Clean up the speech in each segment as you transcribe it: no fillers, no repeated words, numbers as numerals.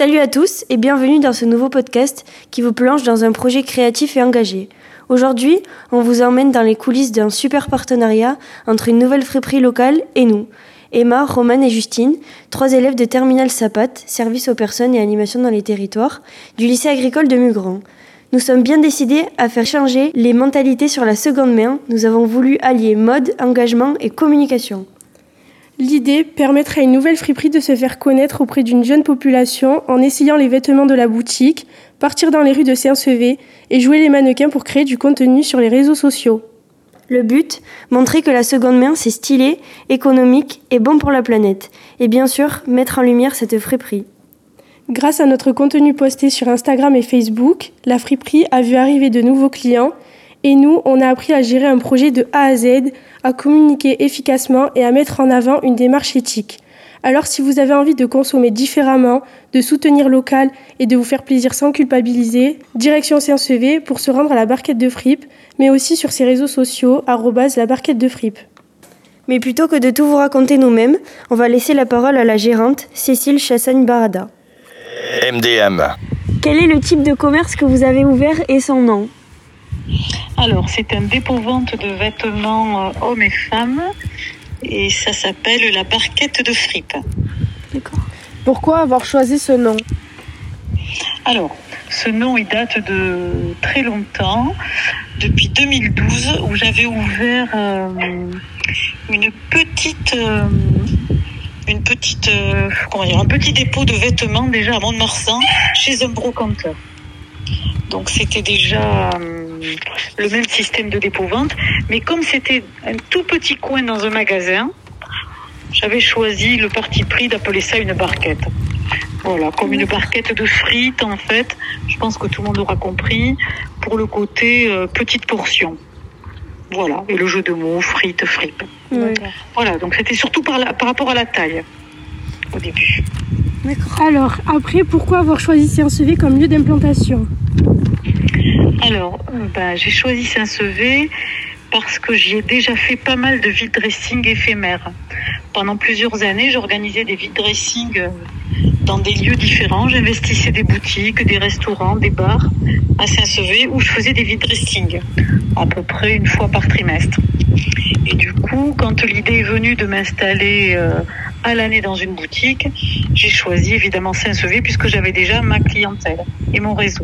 Salut à tous et bienvenue dans ce nouveau podcast qui vous plonge dans un projet créatif et engagé. Aujourd'hui, on vous emmène dans les coulisses d'un super partenariat entre une nouvelle friperie locale et nous. Emma, Romane et Justine, 3 élèves de Terminal Sapat, service aux personnes et animation dans les territoires, du lycée agricole de Mugran. Nous sommes bien décidés à faire changer les mentalités sur la seconde main. Nous avons voulu allier mode, engagement et communication. L'idée, permettre à une nouvelle friperie de se faire connaître auprès d'une jeune population en essayant les vêtements de la boutique, partir dans les rues de Saint-Sevé et jouer les mannequins pour créer du contenu sur les réseaux sociaux. Le but, montrer que la seconde main c'est stylé, économique et bon pour la planète. Et bien sûr, mettre en lumière cette friperie. Grâce à notre contenu posté sur Instagram et Facebook, la friperie a vu arriver de nouveaux clients et nous, on a appris à gérer un projet de A à Z, à communiquer efficacement et à mettre en avant une démarche éthique. Alors si vous avez envie de consommer différemment, de soutenir local et de vous faire plaisir sans culpabiliser, direction Saint-Sevé pour se rendre à la Barquette de Fripe, mais aussi sur ses réseaux sociaux, @la Barquette de Fripe. Mais plutôt que de tout vous raconter nous-mêmes, on va laisser la parole à la gérante, Cécile Chassagne-Barada. MDM. Quel est le type de commerce que vous avez ouvert et son nom ? Alors, c'est un dépôt-vente de vêtements hommes et femmes et ça s'appelle la Barquette de Fripe. D'accord. Pourquoi avoir choisi ce nom ? Alors, ce nom, il date de très longtemps, depuis 2012, où j'avais ouvert un petit dépôt de vêtements déjà à Mont-de-Marsan chez un brocanteur. Donc c'était déjà le même système de dépôt-vente, mais comme c'était un tout petit coin dans un magasin, j'avais choisi le parti pris d'appeler ça une barquette. Voilà, comme une barquette de frites en fait, je pense que tout le monde aura compris, pour le côté petite portion. Voilà, et le jeu de mots, frites, fripe. Ouais. Voilà, donc c'était surtout par rapport à la taille, au début. D'accord. Alors, après, pourquoi avoir choisi Saint-Sevé comme lieu d'implantation ? Alors, j'ai choisi Saint-Sevé parce que j'y ai déjà fait pas mal de vide dressing éphémères. Pendant plusieurs années, j'organisais des vide dressing dans des lieux différents. J'investissais des boutiques, des restaurants, des bars à Saint-Sevé où je faisais des vide dressing à peu près une fois par trimestre. Et du coup, quand l'idée est venue de m'installer à l'année dans une boutique, j'ai choisi évidemment Saint-Sevé puisque j'avais déjà ma clientèle et mon réseau.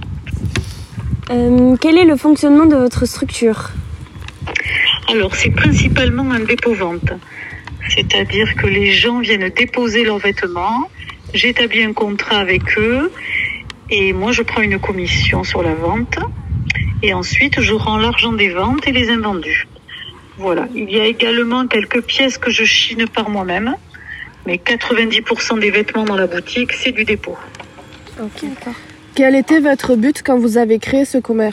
Quel est le fonctionnement de votre structure ? Alors, c'est principalement un dépôt-vente. C'est-à-dire que les gens viennent déposer leurs vêtements, j'établis un contrat avec eux et moi, je prends une commission sur la vente et ensuite, je rends l'argent des ventes et les invendus. Voilà. Il y a également quelques pièces que je chine par moi-même, mais 90% des vêtements dans la boutique, c'est du dépôt. Ok, d'accord. Quel était votre but quand vous avez créé ce commerce ?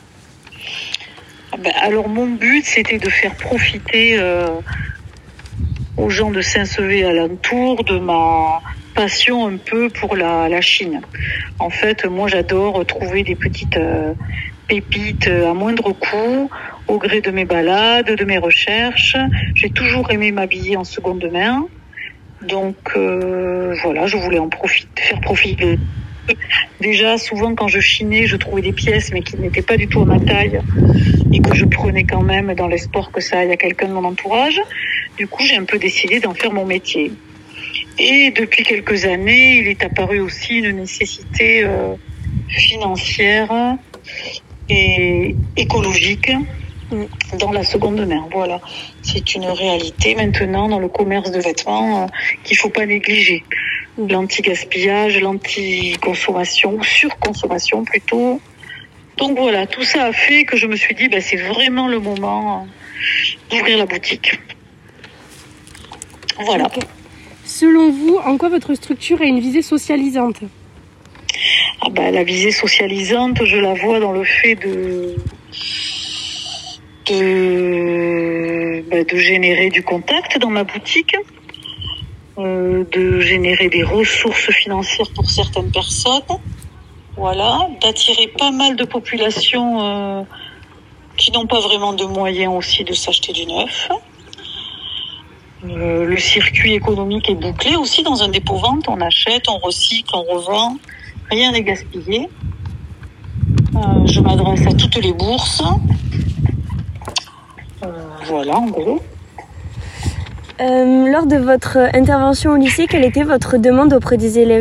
Alors mon but, c'était de faire profiter aux gens de Saint-Sevé alentour de ma passion un peu pour la Chine. En fait, moi j'adore trouver des petites pépites à moindre coût, au gré de mes balades, de mes recherches. J'ai toujours aimé m'habiller en seconde main. Donc voilà, je voulais faire profiter. Déjà, souvent quand je chinais, je trouvais des pièces mais qui n'étaient pas du tout à ma taille et que je prenais quand même dans l'espoir que ça aille à quelqu'un de mon entourage. Du coup, j'ai un peu décidé d'en faire mon métier. Et depuis quelques années, il est apparu aussi une nécessité financière et écologique dans la seconde main. Voilà, c'est une réalité maintenant dans le commerce de vêtements qu'il faut pas négliger. L'anti-gaspillage, l'anti-consommation, ou surconsommation plutôt. Donc voilà, tout ça a fait que je me suis dit, c'est vraiment le moment d'ouvrir la boutique. Voilà. Okay. Selon vous, en quoi votre structure a une visée socialisante ? La visée socialisante, je la vois dans le fait de générer du contact dans ma boutique, de générer des ressources financières pour certaines personnes, voilà, d'attirer pas mal de populations qui n'ont pas vraiment de moyens aussi de s'acheter du neuf. Le circuit économique est bouclé aussi dans un dépôt-vente. On achète, on recycle, on revend. Rien n'est gaspillé. Je m'adresse à toutes les bourses. Voilà, en gros. Lors de votre intervention au lycée, quelle était votre demande auprès des élèves ?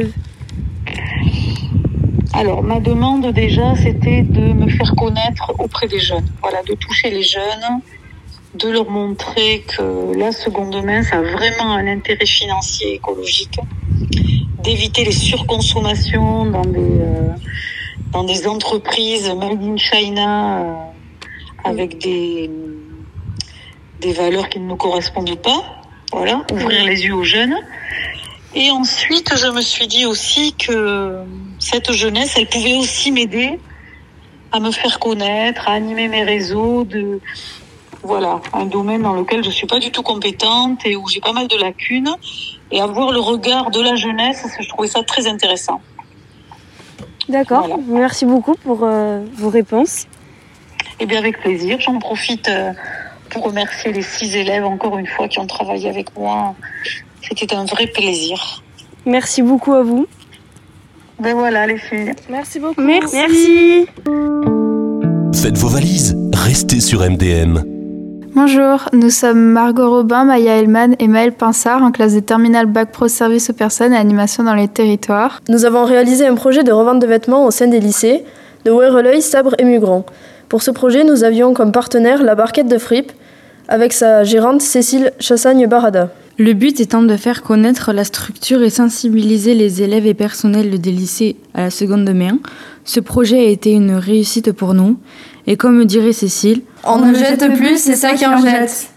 Alors, ma demande déjà, c'était de me faire connaître auprès des jeunes. Voilà, de toucher les jeunes, de leur montrer que la seconde main, ça a vraiment un intérêt financier et écologique, d'éviter les surconsommations dans des entreprises made in China avec des valeurs qui ne nous correspondent pas. Voilà, ouvrir les yeux aux jeunes. Et ensuite, je me suis dit aussi que cette jeunesse, elle pouvait aussi m'aider à me faire connaître, à animer mes réseaux, voilà, un domaine dans lequel je suis pas du tout compétente et où j'ai pas mal de lacunes. Et avoir le regard de la jeunesse, je trouvais ça très intéressant. D'accord, voilà. Merci beaucoup pour vos réponses. Eh bien, avec plaisir. J'en profite pour remercier les 6 élèves, encore une fois, qui ont travaillé avec moi. C'était un vrai plaisir. Merci beaucoup à vous. Ben voilà, les filles. Merci beaucoup. Merci. Faites vos valises, restez sur MDM. Bonjour, nous sommes Margot Robin, Maya Hellman et Maëlle Pinsard en classe de terminale Bac Pro Service aux personnes et animation dans les territoires. Nous avons réalisé un projet de revente de vêtements au sein des lycées de Ouereleuil, Sabre et Mugran. Pour ce projet, nous avions comme partenaire la Barquette de Fripe avec sa gérante Cécile Chassagne-Barada. Le but étant de faire connaître la structure et sensibiliser les élèves et personnels des lycées à la seconde main. Ce projet a été une réussite pour nous. Et comme dirait Cécile, on ne jette plus, c'est ça qui en jette.